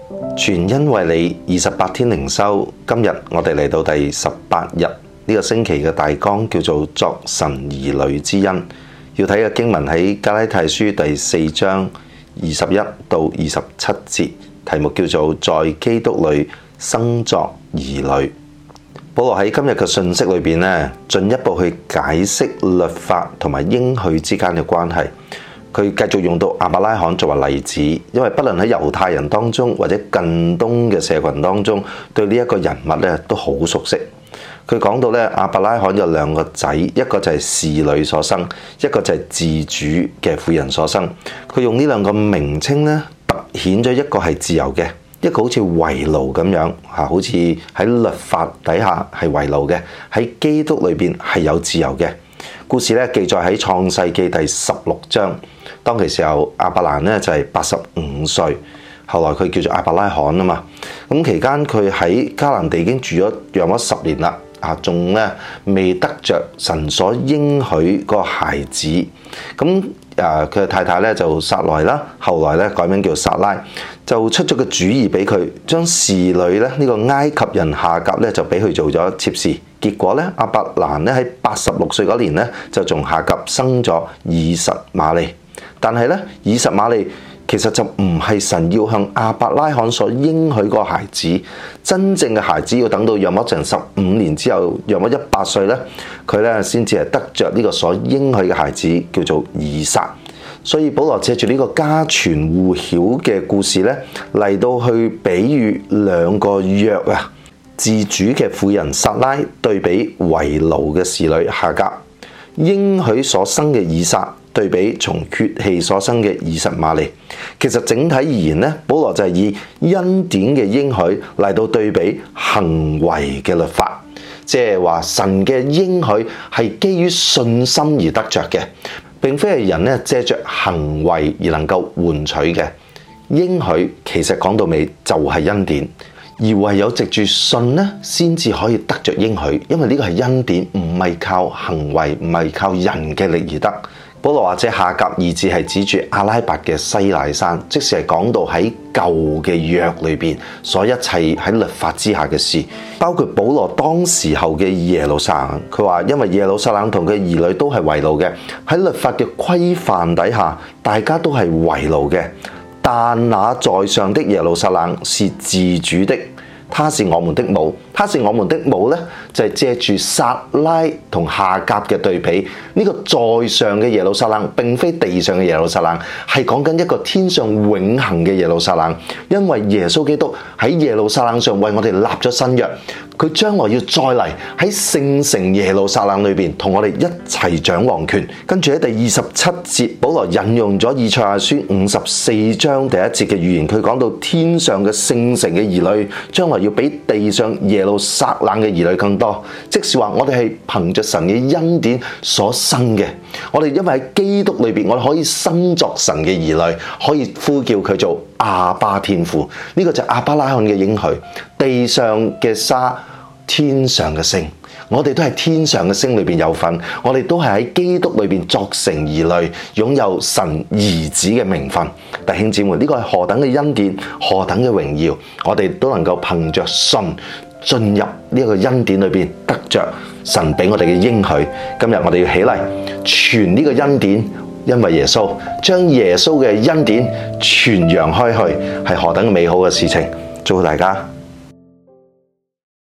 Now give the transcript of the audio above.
全因為你28天靈修，今日我哋嚟到第18日，呢個星期嘅大綱叫做作神兒女之恩。要睇嘅經文喺加拉太書第4章21到27節，題目叫做在基督裏生作兒女。保羅喺今日嘅信息裏邊呢，進一步去解釋律法同埋應許之間嘅關係。佢繼續用到亞伯拉罕作為例子，因為不論喺猶太人當中或者近東嘅社群當中，對呢一個人物咧都好熟悉。佢講到咧，亞伯拉罕有2個仔，一個就係侍女所生，一個就係自主嘅婦人所生。佢用呢2個名稱咧，凸顯咗一個係自由嘅，一個好似為奴咁樣嚇，好似喺律法底下係為奴嘅，喺基督裏邊係有自由嘅。故事咧記載喺創世記第16章。當其時候，亞伯蘭咧就係85歲，後來佢叫做亞伯拉罕啊嘛。咁期間佢喺迦南地已經住咗約莫10年啦，仲咧未得着神所應許個孩子。咁佢嘅太太咧就撒萊啦，後來咧改名叫撒拉，就出咗個主意俾佢，將侍女咧呢個埃及人夏甲咧就俾佢做咗妾侍。結果咧，亞伯蘭咧喺86歲嗰年咧就從夏甲生咗以實瑪利。但係咧，以實瑪利其實就唔係神要向亞伯拉罕所應許個孩子，真正嘅孩子要等到約莫成15年之後，約莫100歲咧，佢咧先至係得着呢個所應許嘅孩子，叫做以撒。所以保羅借住呢個家傳戶曉嘅故事咧，嚟到去比喻2個約啊，自主嘅婦人撒拉對比為奴嘅侍女夏甲，應許所生嘅以撒對比從血氣所生嘅以實瑪利。其實整體而言咧，保羅就係以恩典嘅應許嚟到對比行為嘅律法，即係話神嘅應許係基於信心而得着嘅，並非係人咧借着行為而能夠換取嘅。應許其實講到尾就係恩典，而唯有藉住信咧，先至可以得着應許，因為呢個係恩典，唔係靠行為，唔係靠人嘅力而得。保羅或者夏甲二字係指住阿拉伯嘅西乃山，即是係講到喺舊嘅約裏邊所一切喺律法之下嘅事，包括保羅當時候嘅耶路撒冷。佢話因為耶路撒冷同佢兒女都係為奴嘅，喺律法嘅規範底下，大家都係為奴嘅。但那在上的耶路撒冷是自主的，他是我們的母。他是我們的母呢，就係借住撒拉同夏甲嘅對比。呢個在上嘅耶路撒冷並非地上嘅耶路撒冷，係講緊一個天上永恆嘅耶路撒冷。因為耶穌基督喺耶路撒冷上為我哋立咗新約，佢將來要再嚟喺聖城耶路撒冷裏邊同我哋一齊掌王權。跟住喺第27節，保羅引用咗以賽亞書54章第1節嘅預言，佢講到天上嘅聖城嘅兒女將來要比地上耶路撒冷嘅兒女更多，即是話我哋係憑着神嘅恩典所生嘅。我哋因為喺基督裏邊，我哋可以生作神嘅兒女，可以呼叫佢做阿爸天父。呢個就係亞伯拉罕嘅應許。地上嘅沙，天上嘅星，我哋都係天上嘅星裏邊有份，我哋都係喺基督裏邊作成兒女，擁有神兒子嘅名分。弟兄姊妹，呢個係何等嘅恩典，何等嘅榮耀，我哋都能夠憑着信進入呢個恩典裏邊，得着神俾我哋嘅應許。今日我哋要起嚟傳呢個恩典，因為耶穌將耶穌嘅恩典傳揚開去，係何等美好嘅事情。祝福大家。